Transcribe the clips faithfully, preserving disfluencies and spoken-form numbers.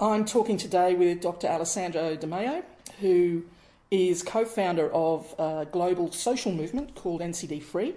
I'm talking today with Doctor Alessandro Di Maio, who is co-founder of a global social movement called N C D Free.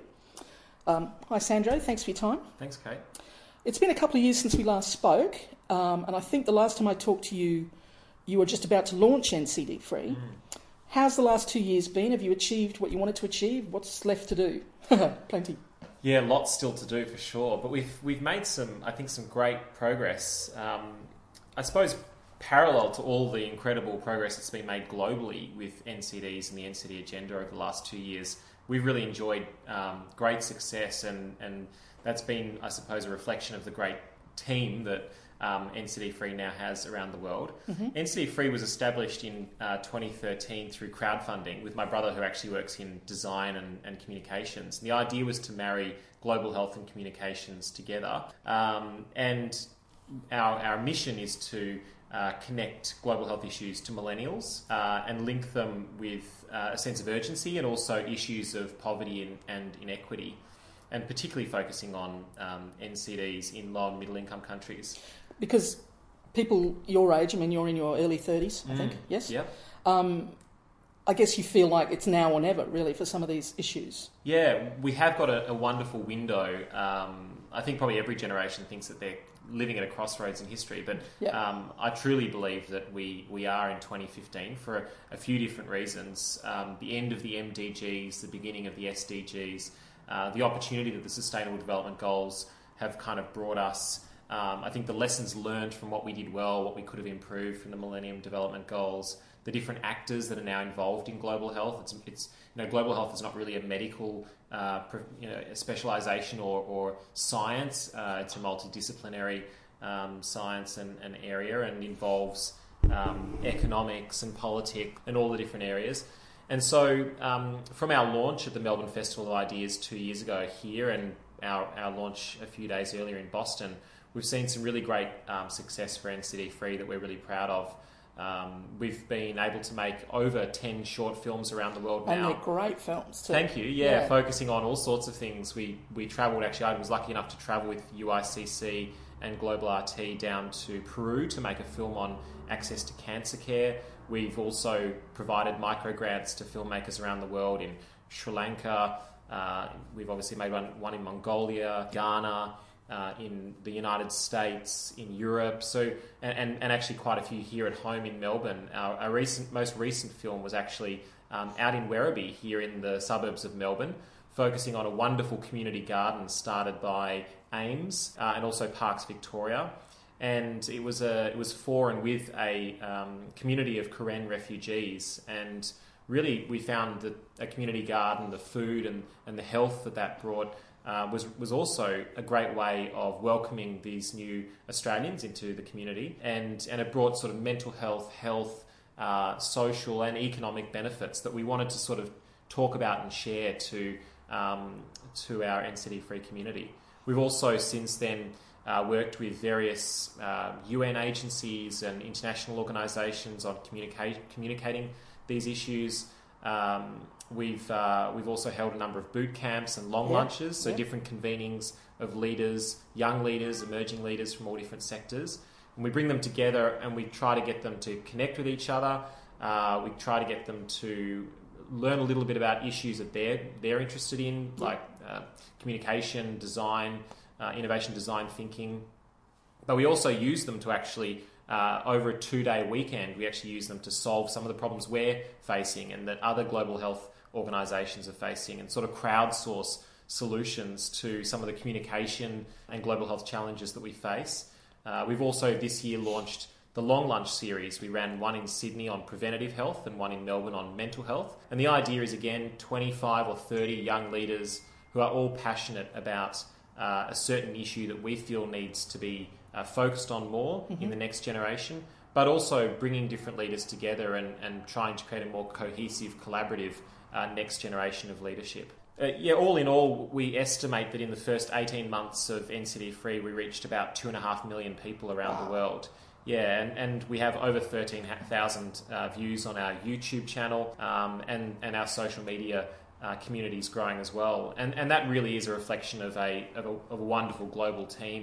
Um, hi, Sandro. Thanks for your time. Thanks, Kate. It's been a couple of years since we last spoke, um, and I think the last time I talked to you, you were just about to launch N C D Free. Mm. How's the last two years been? Have you achieved what you wanted to achieve? What's left to do? Plenty. Yeah, lots still to do for sure, but we've we've made some, I think, some great progress. Um, I suppose parallel to all the incredible progress that's been made globally with N C Ds and the N C D agenda over the last two years, we've really enjoyed um, great success, and, and that's been, I suppose, a reflection of the great team that um, N C D Free now has around the world. Mm-hmm. N C D Free was established in uh, twenty thirteen through crowdfunding with my brother, who actually works in design and, and communications. And the idea was to marry global health and communications together. Um, and our, our mission is to uh, connect global health issues to millennials uh, and link them with uh, a sense of urgency and also issues of poverty and, and inequity, and particularly focusing on um, N C Ds in low and middle income countries. Because people your age, I mean, you're in your early thirties, I mm. think, yes? Yep. Um, I guess you feel like it's now or never, really, for some of these issues. Yeah, we have got a, a wonderful window. Um, I think probably every generation thinks that they're living at a crossroads in history, but yep. um, I truly believe that we, we are in twenty fifteen for a, a few different reasons. Um, the end of the M D Gs, the beginning of the S D Gs, uh, the opportunity that the Sustainable Development Goals have kind of brought us. Um, I think the lessons learned from what we did well, what we could have improved from the Millennium Development Goals, the different actors that are now involved in global health. It's, it's you know, global health is not really a medical uh, you know, a specialisation or, or science. Uh, it's a multidisciplinary um, science and, and area, and involves um, economics and politics and all the different areas. And so um, from our launch at the Melbourne Festival of Ideas two years ago here, and our, our launch a few days earlier in Boston, we've seen some really great um, success for N C D Free that we're really proud of. Um, we've been able to make over ten short films around the world now. And they're great films too. Thank you. Yeah, yeah, focusing on all sorts of things. We we travelled, actually, I was lucky enough to travel with U I C C and Global R T down to Peru to make a film on access to cancer care. We've also provided micro grants to filmmakers around the world in Sri Lanka. Uh, we've obviously made one, one in Mongolia, Ghana, Uh, in the United States, in Europe, so and, and, and actually quite a few here at home in Melbourne. Our, our recent, most recent film was actually um, out in Werribee, here in the suburbs of Melbourne, focusing on a wonderful community garden started by AIMS uh, and also Parks Victoria. And it was a it was for and with a um, community of Karen refugees, and really we found that a community garden, the food and, and the health that that brought, Uh, was was also a great way of welcoming these new Australians into the community, and, and it brought sort of mental health, health, uh, social and economic benefits that we wanted to sort of talk about and share to um, to our N C D Free community. We've also since then uh, worked with various uh, U N agencies and international organisations on communicate, communicating these issues. Um, We've uh, we've also held a number of boot camps and long yeah, lunches, so yeah. different convenings of leaders, young leaders, emerging leaders from all different sectors. And we bring them together and we try to get them to connect with each other. Uh, we try to get them to learn a little bit about issues that they're, they're interested in, yeah. like uh, communication, design, uh, innovation, design thinking. But we also use them to actually... Uh, over a two-day weekend, we actually use them to solve some of the problems we're facing and that other global health organisations are facing, and sort of crowdsource solutions to some of the communication and global health challenges that we face. Uh, we've also this year launched the Long Lunch series. We ran one in Sydney on preventative health and one in Melbourne on mental health. And the idea is, again, twenty-five or thirty young leaders who are all passionate about uh, a certain issue that we feel needs to be Uh, focused on more mm-hmm. in the next generation, but also bringing different leaders together and, and trying to create a more cohesive, collaborative uh, next generation of leadership. Uh, yeah, all in all, we estimate that in the first eighteen months of N C D Free, we reached about two and a half million people around wow. the world. Yeah, and, and we have over thirteen thousand uh, views on our YouTube channel, um, and, and our social media uh, community is growing as well. And, and that really is a reflection of a, of a, of a wonderful global team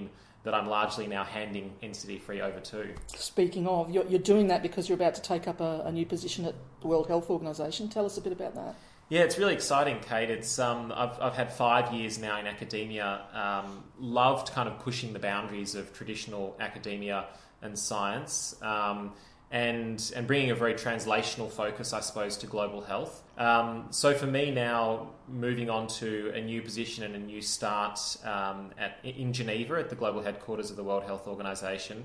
that I'm largely now handing N C D free over to. Speaking of, you're, you're doing that because you're about to take up a, a new position at the World Health Organization. Tell us a bit about that. Yeah, it's really exciting, Kate. It's um, I've I've had five years now in academia. Um, loved kind of pushing the boundaries of traditional academia and science, um, and and bringing a very translational focus, I suppose, to global health. Um, so for me now, moving on to a new position and a new start um, at in Geneva at the global headquarters of the World Health Organization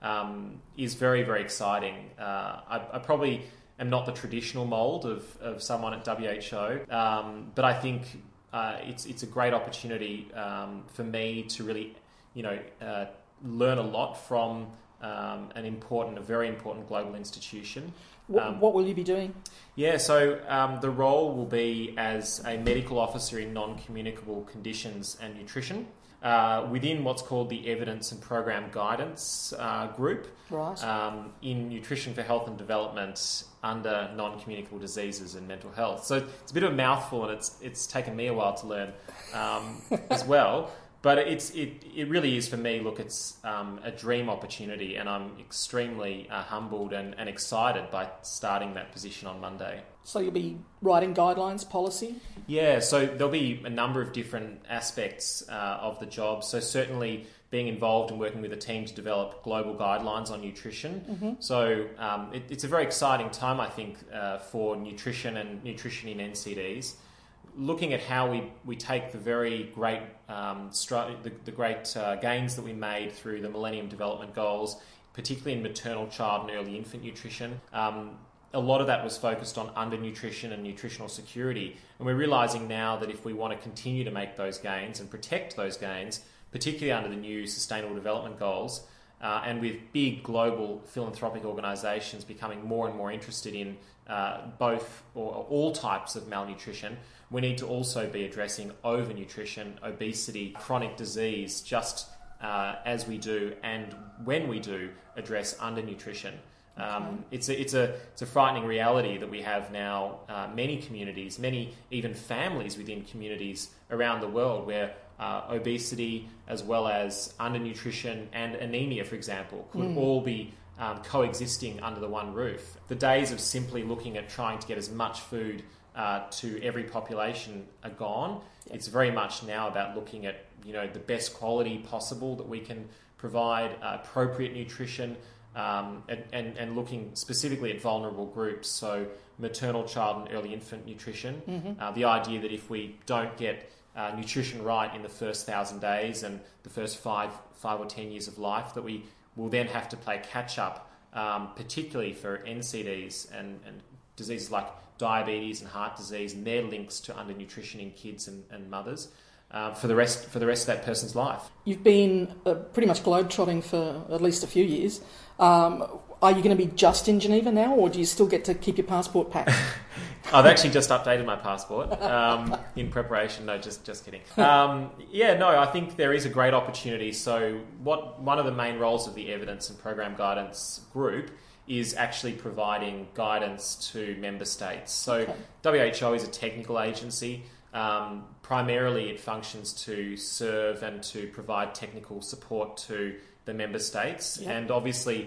um, is very very exciting. Uh, I, I probably am not the traditional mould of, of someone at W H O, um, but I think uh, it's it's a great opportunity um, for me to really, you know, uh, learn a lot from um, an important, a very important global institution. What, Um, what will you be doing? Yeah, so um, the role will be as a medical officer in non-communicable conditions and nutrition uh, within what's called the Evidence and Program Guidance uh, Group Right. um, in Nutrition for Health and Development under non-communicable diseases and mental health. So it's a bit of a mouthful, and it's it's taken me a while to learn um, as well. But it's it, it really is for me, look, it's um, a dream opportunity, and I'm extremely uh, humbled and, and excited by starting that position on Monday. So you'll be writing guidelines, policy? Yeah, so there'll be a number of different aspects uh, of the job. So certainly being involved and working with a team to develop global guidelines on nutrition. Mm-hmm. So um, it, it's a very exciting time, I think, uh, for nutrition and nutrition in N C Ds. Looking at how we, we take the very great um, stru- the, the great uh, gains that we made through the Millennium Development Goals, particularly in maternal, child and early infant nutrition. Um, a lot of that was focused on undernutrition and nutritional security. And we're realising now that if we want to continue to make those gains and protect those gains, particularly under the new Sustainable Development Goals, uh, and with big global philanthropic organisations becoming more and more interested in uh, both or all types of malnutrition, we need to also be addressing overnutrition, obesity, chronic disease, just uh, as we do and when we do address undernutrition. Um, Okay. it's a it's a it's a frightening reality that we have now. Uh, many communities, many even families within communities around the world, where uh, obesity as well as undernutrition and anemia, for example, could Mm. all be um, coexisting under the one roof. The days of simply looking at trying to get as much food Uh, to every population are gone. Yep. It's very much now about looking at, you know, the best quality possible that we can provide, uh, appropriate nutrition, um, and, and, and looking specifically at vulnerable groups, so maternal, child and early infant nutrition. Mm-hmm. Uh, the idea that if we don't get uh, nutrition right in the first thousand days and the first five, five or ten years of life, that we will then have to play catch up, um, particularly for N C Ds and, and diseases like diabetes and heart disease and their links to undernutrition in kids and, and mothers uh, for the rest for the rest of that person's life. You've been uh, pretty much globetrotting for at least a few years. Um, are you going to be just in Geneva now, or do you still get to keep your passport packed? I've actually just updated my passport um, in preparation. No, just just kidding. Um, yeah, no, I think there is a great opportunity. So what one of the main roles of the Evidence and Program Guidance Group is actually providing guidance to member states. So Okay. W H O is a technical agency. Um, primarily it functions to serve and to provide technical support to the member states. Yep. And obviously,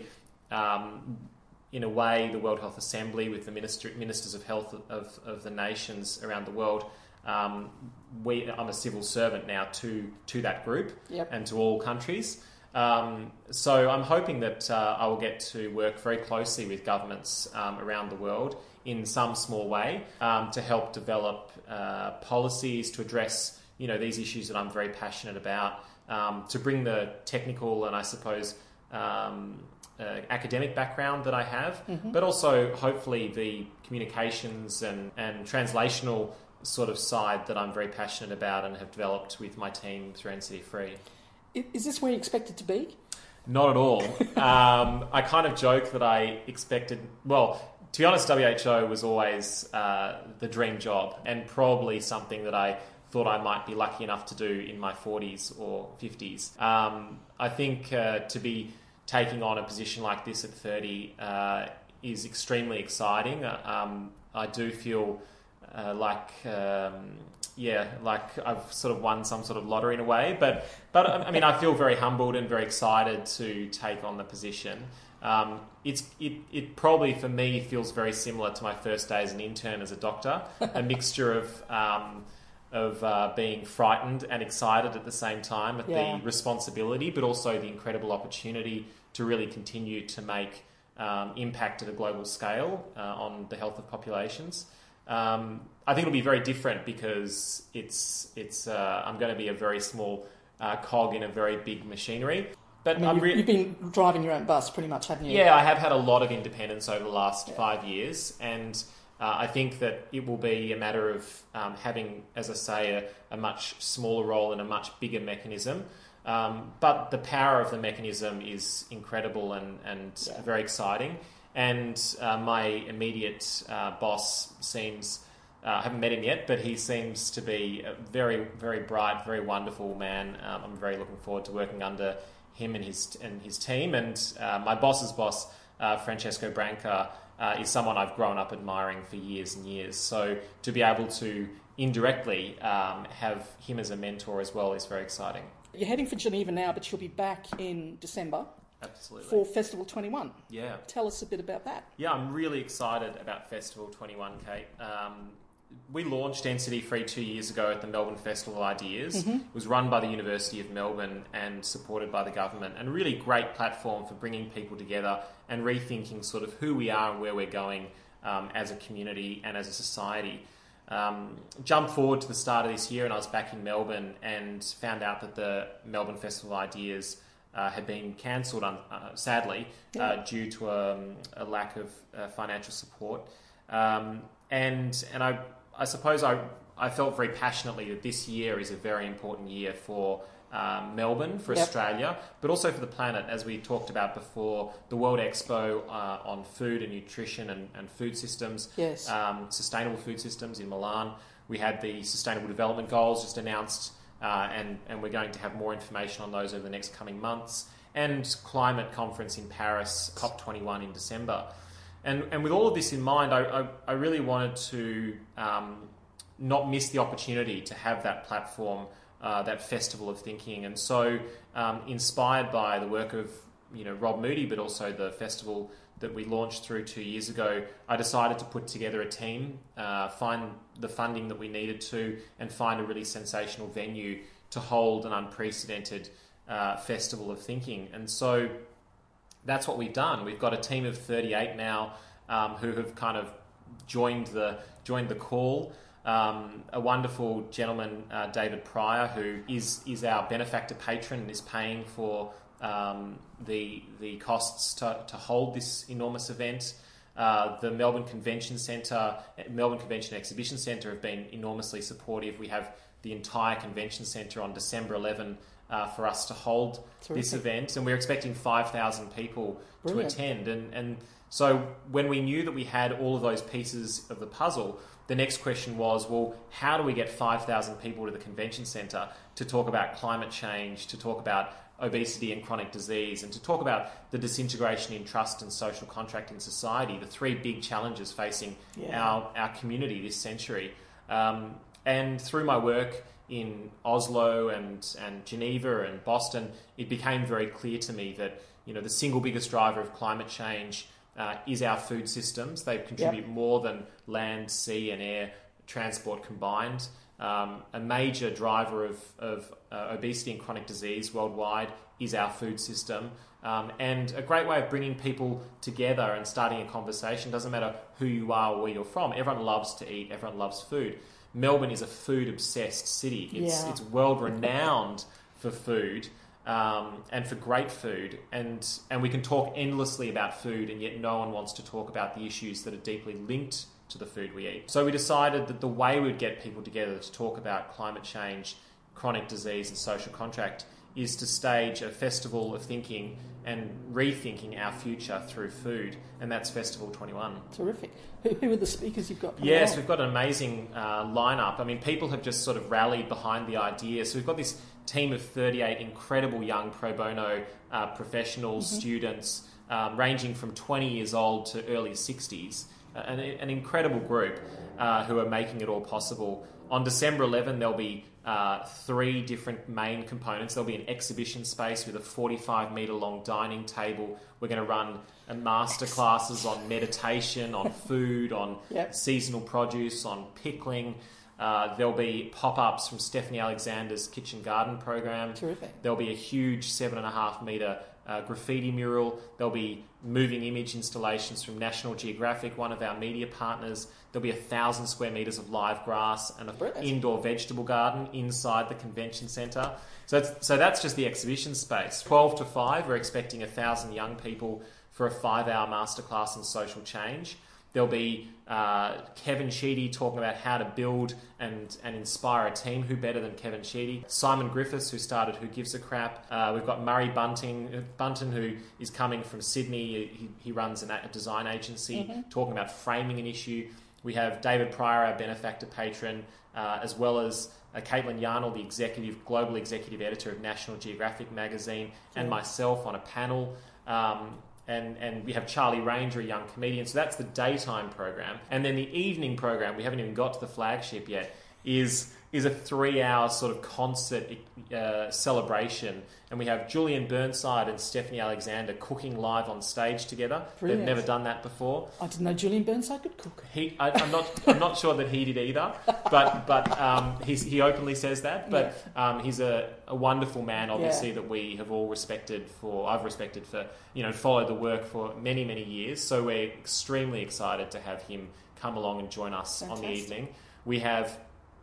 um, in a way, the World Health Assembly with the minister, ministers of health of, of the nations around the world, um, we, I'm a civil servant now to, to that group Yep. and to all countries. Um, so I'm hoping that uh, I will get to work very closely with governments um, around the world in some small way um, to help develop uh, policies to address, you know, these issues that I'm very passionate about, um, to bring the technical and I suppose um, uh, academic background that I have, Mm-hmm. but also hopefully the communications and, and translational sort of side that I'm very passionate about and have developed with my team through N C D Free. I- Is this where you expect it to be? Not at all. um, I kind of joke that I expected, well, to be honest, W H O was always uh, the dream job and probably something that I thought I might be lucky enough to do in my forties or fifties. Um, I think uh, to be taking on a position like this at thirty uh, is extremely exciting. Uh, um, I do feel uh, like um, yeah, like I've sort of won some sort of lottery in a way. But but I mean, I feel very humbled and very excited to take on the position. Um, it's it, it probably for me feels very similar to my first day as an intern as a doctor, a mixture of um, of uh, being frightened and excited at the same time at yeah. the responsibility, but also the incredible opportunity to really continue to make um, impact at a global scale uh, on the health of populations. Um, I think it'll be very different because it's it's uh, I'm going to be a very small uh, cog in a very big machinery. But I mean, I'm you've, re- you've been driving your own bus pretty much, haven't you? Yeah, I have had a lot of independence over the last yeah. five years, and uh, I think that it will be a matter of um, having, as I say, a, a much smaller role in a much bigger mechanism. Um, but the power of the mechanism is incredible and, and yeah. very exciting. And uh, my immediate uh, boss seems, uh, I haven't met him yet, but he seems to be a very, very bright, very wonderful man. Um, I'm very looking forward to working under him and his and his team. And uh, my boss's boss, uh, Francesco Branca, uh, is someone I've grown up admiring for years and years. So to be able to indirectly um, have him as a mentor as well is very exciting. You're heading for Geneva now, but you'll be back in December. Absolutely. For Festival twenty-one. Yeah. Tell us a bit about that. Yeah, I'm really excited about Festival twenty-one, Kate. Um, we launched N C D Free two years ago at the Melbourne Festival of Ideas. Mm-hmm. It was run by the University of Melbourne and supported by the government, and a really great platform for bringing people together and rethinking sort of who we are and where we're going um, as a community and as a society. Um, jump forward to the start of this year, and I was back in Melbourne and found out that the Melbourne Festival of Ideas uh, had been cancelled, un- uh, sadly, yeah. uh, due to um, a lack of uh, financial support. Um, and and I I suppose I, I felt very passionately that this year is a very important year for um, Melbourne, for yep. Australia, but also for the planet. As we talked about before, the World Expo uh, on food and nutrition and, and food systems, yes. um, sustainable food systems in Milan. We had the Sustainable Development Goals just announced, uh, and, and we're going to have more information on those over the next coming months. And climate conference in Paris, COP twenty-one in December. And and with all of this in mind, I, I, I really wanted to um, not miss the opportunity to have that platform, uh, that festival of thinking. And so, um, inspired by the work of you know Rob Moody, but also the festival that we launched through two years ago, I decided to put together a team, uh, find the funding that we needed to, and find a really sensational venue to hold an unprecedented uh, festival of thinking. And so that's what we've done. We've got a team of thirty-eight now um, who have kind of joined the joined the call. Um, a wonderful gentleman, uh, David Pryor, who is is our benefactor patron and is paying for um, the the costs to, to hold this enormous event. Uh, the Melbourne Convention Centre, Melbourne Convention Exhibition Centre have been enormously supportive. We have the entire convention centre on December eleventh uh, for us to hold Terrific. This event, and we're expecting five thousand people Brilliant. To attend. And, and so when we knew that we had all of those pieces of the puzzle, the next question was, well, how do we get five thousand people to the convention centre to talk about climate change, to talk about obesity and chronic disease, and to talk about the disintegration in trust and social contract in society, the three big challenges facing yeah. our, our community this century. Um, and through my work in Oslo and, and Geneva and Boston, it became very clear to me that you know the single biggest driver of climate change uh, is our food systems. They contribute yep. more than land, sea and air transport combined. Um, a major driver of, of uh, obesity and chronic disease worldwide is our food system. Um, and a great way of bringing people together and starting a conversation. Doesn't matter who you are or where you're from. Everyone loves to eat. Everyone loves food. Melbourne is a food-obsessed city. It's, yeah. it's world-renowned for food um, and for great food. And, and we can talk endlessly about food, and yet no one wants to talk about the issues that are deeply linked to the food we eat. So we decided that the way we'd get people together to talk about climate change, chronic disease and social contract is to stage a festival of thinking and rethinking our future through food, and that's Festival twenty-one. Terrific. Who, who are the speakers you've got? Yes, on? We've got an amazing uh, lineup. I mean, people have just sort of rallied behind the idea. So we've got this team of thirty-eight incredible young pro bono uh, professionals, mm-hmm. students, um, ranging from twenty years old to early sixties, an, an incredible group uh, who are making it all possible. On December eleventh, there'll be uh, three different main components. There'll be an exhibition space with a forty-five metre long dining table. We're going to run a master classes on meditation, on food, on yep. seasonal produce, on pickling. Uh, there'll be pop-ups from Stephanie Alexander's Kitchen Garden program. Terrific. There'll be a huge seven and a half metre uh, graffiti mural. There'll be moving image installations from National Geographic, one of our media partners. There'll be a thousand square metres of live grass and an indoor vegetable garden inside the convention centre. So that's, so that's just the exhibition space. twelve to five, we're expecting a thousand young people for a five-hour masterclass in social change. There'll be uh, Kevin Sheedy talking about how to build and, and inspire a team. Who better than Kevin Sheedy? Simon Griffiths, who started Who Gives a Crap. Uh, we've got Murray Bunting, Bunton, who is coming from Sydney. He, he runs an, a design agency, mm-hmm. talking about framing an issue. We have David Pryor, our benefactor patron, uh, as well as uh, Caitlin Yarnell, the executive, global executive editor of National Geographic magazine, mm-hmm. and myself on a panel. Um, And and we have Charlie Ranger, a young comedian. So that's the daytime program. And then the evening program, we haven't even got to the flagship yet, is is a three-hour sort of concert uh, celebration. And we have Julian Burnside and Stephanie Alexander cooking live on stage together. Brilliant. They've never done that before. I didn't know Julian Burnside could cook. He, I, I'm not I'm not sure that he did either, but but um, he's, he openly says that. But yeah. um, he's a, a wonderful man, obviously, yeah. that we have all respected for. I've respected for you know followed the work for many many years. So we're extremely excited to have him come along and join us Fantastic. On the evening. We have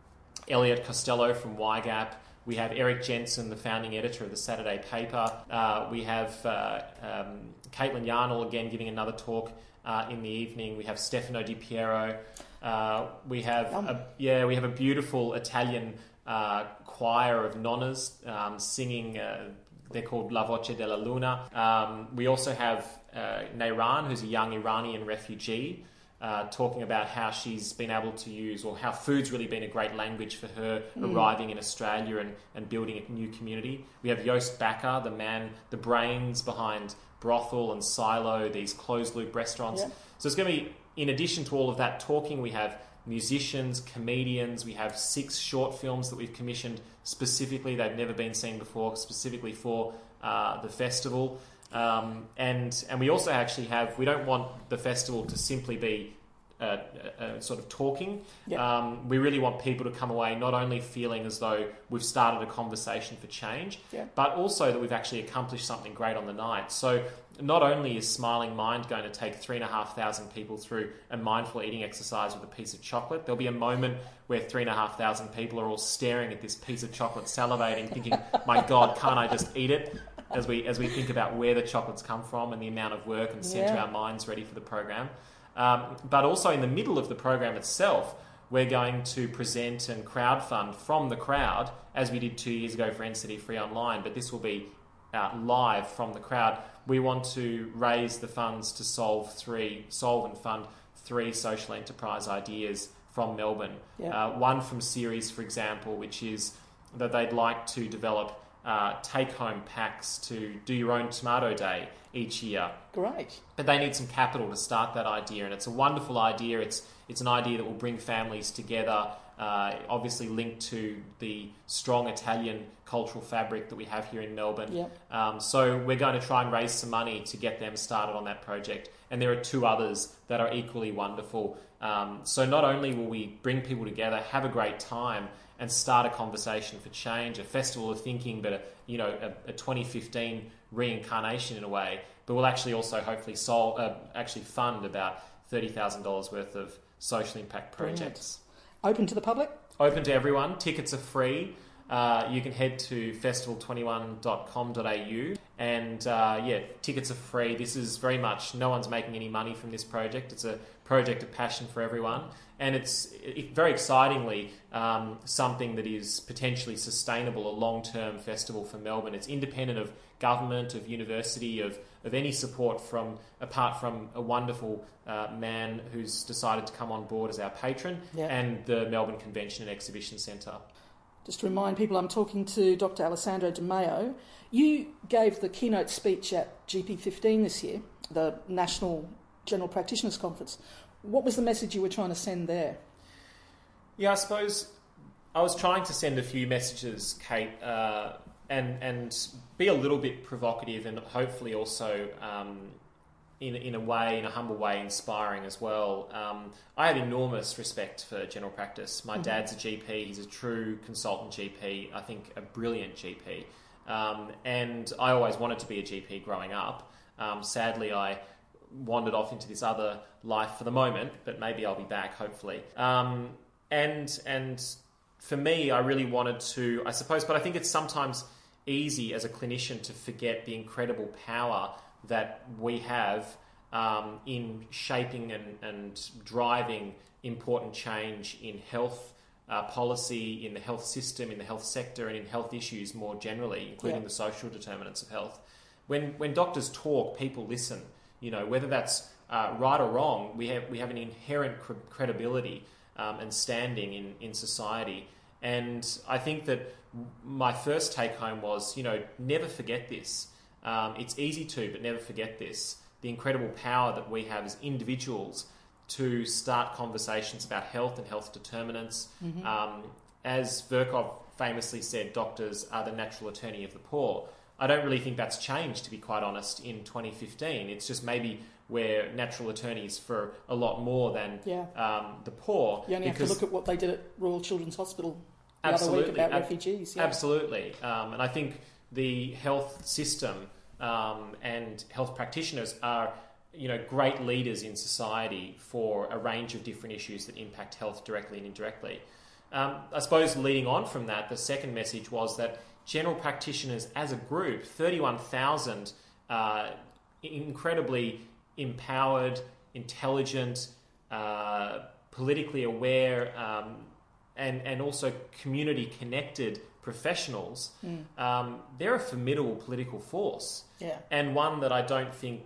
Elliot Costello from Y GAP. We have Eric Jensen, the founding editor of the Saturday Paper. Uh, we have uh, um, Caitlin Yarnell again giving another talk uh, in the evening. We have Stefano Di Piero. Uh, we have um. a, yeah, we have a beautiful Italian uh, choir of nonnas um, singing. Uh, they're called La Voce della Luna. Um, we also have uh, Nairan, who's a young Iranian refugee. Uh, talking about how she's been able to use, or how food's really been a great language for her mm. arriving in Australia and, and building a new community. We have Joost Bakker, the man, the brains behind Brothel and Silo, these closed-loop restaurants. Yeah. So it's going to be, in addition to all of that talking, we have musicians, comedians, we have six short films that we've commissioned specifically, they've never been seen before, specifically for uh, the festival. Um, and and we also actually have, we don't want the festival to simply be uh, uh, uh, sort of talking. Yep. Um, we really want people to come away not only feeling as though we've started a conversation for change, yep. but also that we've actually accomplished something great on the night. So not only is Smiling Mind going to take three and a half thousand people through a mindful eating exercise with a piece of chocolate, there'll be a moment where three and a half thousand people are all staring at this piece of chocolate, salivating, thinking, my God, can't I just eat it? As we as we think about where the chocolates come from and the amount of work and center yeah. our minds ready for the program. Um, but also in the middle of the program itself, we're going to present and crowdfund from the crowd, as we did two years ago for N C D Free Online, but this will be uh, live from the crowd. We want to raise the funds to solve three, solve and fund three social enterprise ideas from Melbourne. Yeah. Uh, one from Ceres, for example, which is that they'd like to develop Uh, take-home packs to do your own tomato day each year. Great. But they need some capital to start that idea, and it's a wonderful idea. It's it's an idea that will bring families together, uh, obviously linked to the strong Italian cultural fabric that we have here in Melbourne. Yep. Um, so we're going to try and raise some money to get them started on that project. And there are two others that are equally wonderful. Um, so not only will we bring people together, have a great time, and start a conversation for change, a festival of thinking, but a, you know, a, a twenty fifteen reincarnation in a way. But we'll actually also hopefully solve, uh, actually fund about thirty thousand dollars worth of social impact projects. Brilliant. Open to the public? Open to everyone. Tickets are free. Uh, you can head to festival twenty-one dot com dot a u and uh, yeah, tickets are free. This is very much, no one's making any money from this project. It's a project of passion for everyone. And it's it, very excitingly um, something that is potentially sustainable, a long-term festival for Melbourne. It's independent of government, of university, of, of any support from, apart from a wonderful uh, man who's decided to come on board as our patron, yeah. and the Melbourne Convention and Exhibition Centre. Just to remind people, I'm talking to Doctor Alessandro Di Maio. You gave the keynote speech at G P fifteen this year, the National General Practitioners Conference. What was the message you were trying to send there? Yeah, I suppose I was trying to send a few messages, Kate, uh, and and be a little bit provocative and hopefully also, um, in in a way, in a humble way, inspiring as well. Um, I have enormous respect for general practice. My mm-hmm. dad's a G P. He's a true consultant G P. I think a brilliant G P. Um, and I always wanted to be a G P growing up. Um, sadly, I wandered off into this other life for the moment, but maybe I'll be back, hopefully. Um, and and for me, I really wanted to, I suppose, but I think it's sometimes easy as a clinician to forget the incredible power that we have um, in shaping and, and driving important change in health uh, policy, in the health system, in the health sector, and in health issues more generally, including yeah. the social determinants of health. When when doctors talk, people listen. You know, whether that's uh, right or wrong, we have we have an inherent cr- credibility um, and standing in, in society. And I think that my first take home was, you know, never forget this. Um, it's easy to, but never forget this. The incredible power that we have as individuals to start conversations about health and health determinants. Mm-hmm. Um, as Virchow famously said, doctors are the natural attorney of the poor. I don't really think that's changed, to be quite honest, in twenty fifteen. It's just maybe we're natural attorneys for a lot more than yeah. um, the poor. You only have to look at what they did at Royal Children's Hospital the absolutely. other week about Ab- refugees. Yeah. Absolutely. Um, and I think the health system um, and health practitioners are, you know, great leaders in society for a range of different issues that impact health directly and indirectly. Um, I suppose leading on from that, the second message was that general practitioners as a group, thirty-one thousand uh, incredibly empowered, intelligent, uh, politically aware, um, and, and also community-connected professionals, mm. um, they're a formidable political force. Yeah. And one that I don't think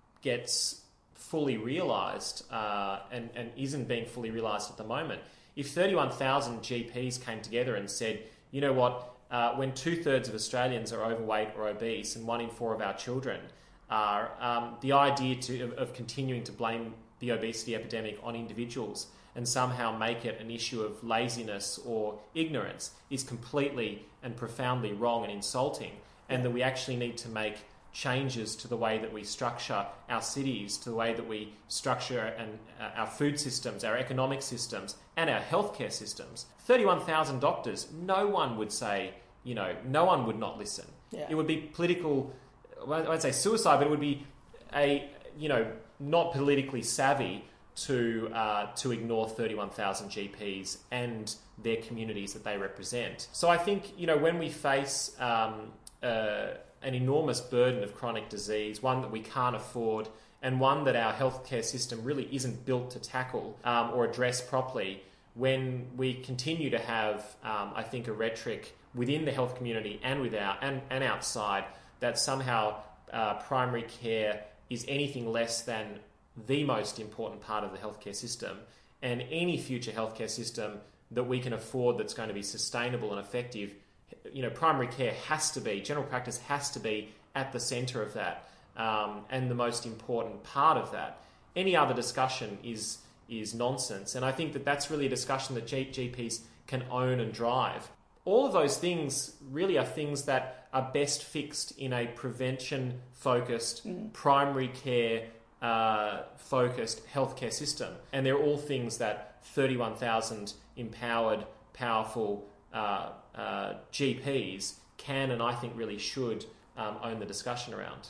gets fully realised uh, and, and isn't being fully realised at the moment. If thirty-one thousand G Ps came together and said, you know what, uh, when two-thirds of Australians are overweight or obese and one in four of our children are, um, the idea to, of, of continuing to blame the obesity epidemic on individuals and somehow make it an issue of laziness or ignorance is completely and profoundly wrong and insulting, and that we actually need to make changes to the way that we structure our cities, to the way that we structure and uh, our food systems, our economic systems, and our healthcare systems. thirty-one thousand doctors, no one would say, you know, no one would not listen. Yeah. It would be political, I won't say suicide, but it would be a, you know, not politically savvy to uh, to ignore thirty-one thousand G Ps and their communities that they represent. So I think, you know, when we face um, uh, an enormous burden of chronic disease, one that we can't afford, and one that our healthcare system really isn't built to tackle um, or address properly, when we continue to have, um, I think, a rhetoric within the health community and without and, and outside that somehow uh, primary care is anything less than the most important part of the healthcare system, and any future healthcare system that we can afford that's going to be sustainable and effective, you know, primary care has to be, general practice has to be at the centre of that, um, and the most important part of that. Any other discussion is is nonsense, and I think that that's really a discussion that G- GPs can own and drive. All of those things really are things that are best fixed in a prevention-focused, mm. primary care uh, focused healthcare system, and they're all things that thirty-one thousand empowered, powerful uh, uh, G Ps can and I think really should um, own the discussion around.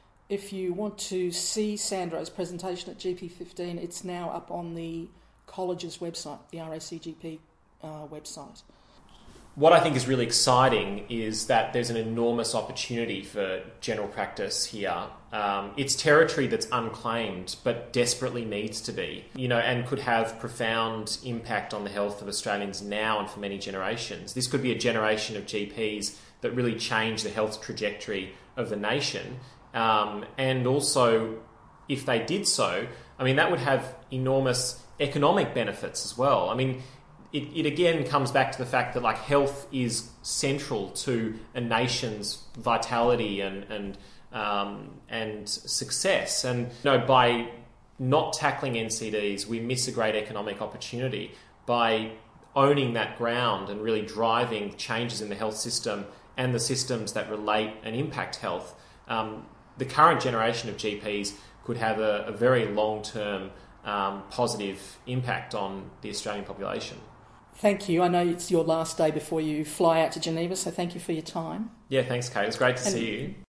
If you want to see Sandro's presentation at G P fifteen, it's now up on the college's website, the R A C G P uh, website. What I think is really exciting is that there's an enormous opportunity for general practice here. Um, it's territory that's unclaimed, but desperately needs to be, you know, and could have profound impact on the health of Australians now and for many generations. This could be a generation of G Ps that really change the health trajectory of the nation. Um, and also, if they did so, I mean, that would have enormous economic benefits as well. I mean, It, it again comes back to the fact that like health is central to a nation's vitality and and um, and success. And you know, by not tackling N C Ds, we miss a great economic opportunity by owning that ground and really driving changes in the health system and the systems that relate and impact health. Um, the current generation of G Ps could have a, a very long-term um, positive impact on the Australian population. Thank you. I know it's your last day before you fly out to Geneva, so thank you for your time. Yeah, thanks, Kate. It was great to and see you.